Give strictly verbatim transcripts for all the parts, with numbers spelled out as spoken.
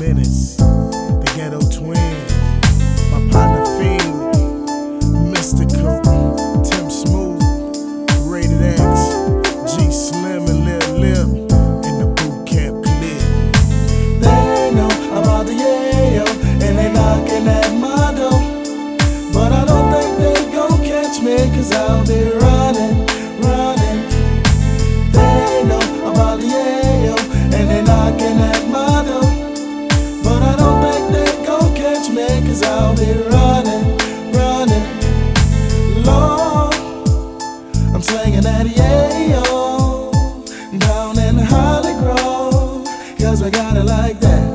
Menace, the Ghetto Twin, my partner Fiend, Mystical, Tim Smooth, Rated X, G Slim and Lil Lip, and the Boot Camp Clip. They know about the yayo, and they knocking at my door, but I don't think they gon' catch me, cause I'll be running, running. They know about the yayo, and they knocking at my door, but I don't think they gon' catch me, cause I'll be running, running. Lord, I'm slinging that yayo down in Holly Grove, cause I got it like that.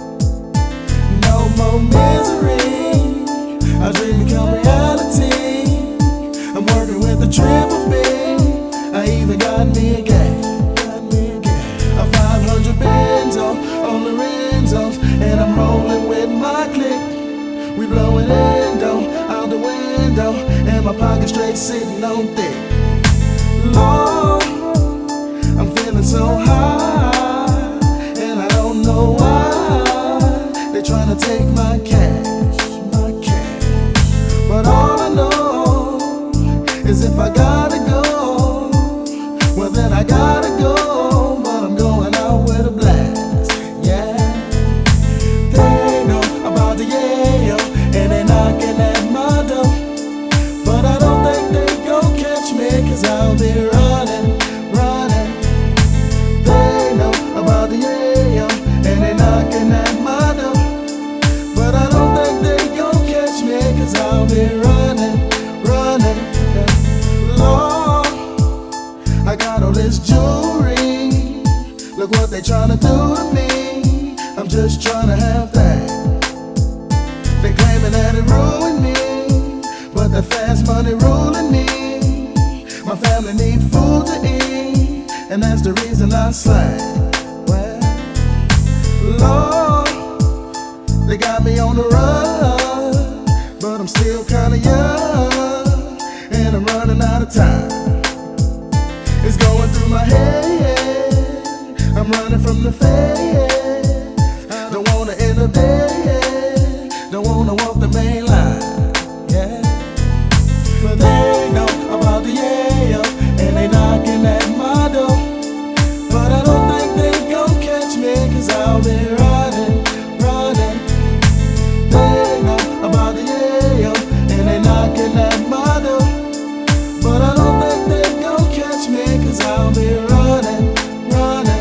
No more misery, our dream become reality. I'm working with the triple B, I even got me a gang, got me a gang. A five hundred benzo on the Renzos, and I'm rolling with my clique. We blowing endo out the window, and my pocket straight sitting on thick. Lord, I'm feeling so high, and I don't know why they're trying to take my cash, my cash. But all I know is if I gotta go, well then I gotta go. But I'm going out with a blast, yeah. They know about the yayo, and they knocking at my door, but I don't think they gon' catch me, cause I'll be running, running. They know about the yayo, and they knocking at my door, but I don't think they gon' catch me, cause I'll be running, running. Lord, I got all this jewelry, look what they tryna do to me. I'm just tryna have that. They claiming that it ruined me, but the fast money ruling me. My family need food to eat, and that's the reason I slack. Well, Lord, they got me on the run, but I'm still kinda young, and I'm running out of time. It's going through my head, I'm running from the fed. I don't wanna end up dead, don't wanna walk the main line, yeah. But they know about the yayo, and they knocking at my door, but I don't think they gon' catch me, cause I'll be running, running. They know about the yayo, and they knocking at my door, but I don't think they gon' catch me, cause I'll be running, running.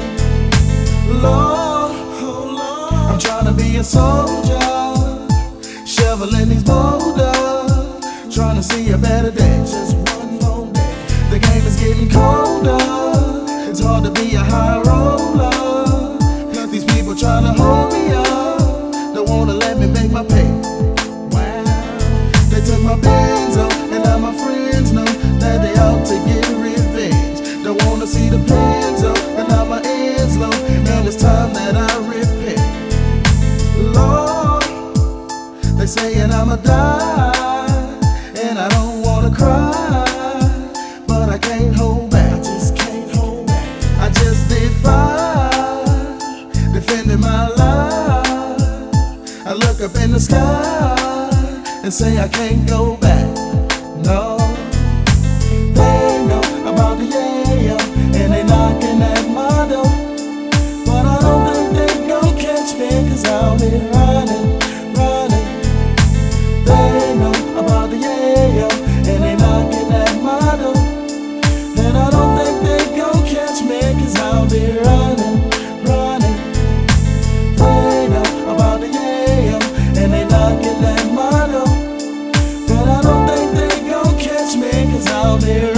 Lord, oh Lord, I'm tryna be a soldier, shoveling these boulders, tryna see a better day, just one more day. The game is getting colder, it's hard to be a high roller. Plus these people tryna hold me up, don't wanna let me make my pay. Wow, they took my benzo, and now my friends know that they out to get revenge. Don't wanna see the benzo, and now my ends low, and it's time that I repent. Lord, they saying I'ma die, and I don't wanna cry, but I can't hold back. I just can't hold back. I just did fine, defending my life. I look up in the sky and say I can't go back. No, they know about the yayo, and they knocking at my door, but I don't think they gon' catch me, cause I'll be running, running. They know about the yayo, and they knocking at my door, and I don't think they gon' catch me, cause I'll be running, running. They know about the yayo, and they knocking at my door, but I don't think they gon' catch me, cause I'll be running.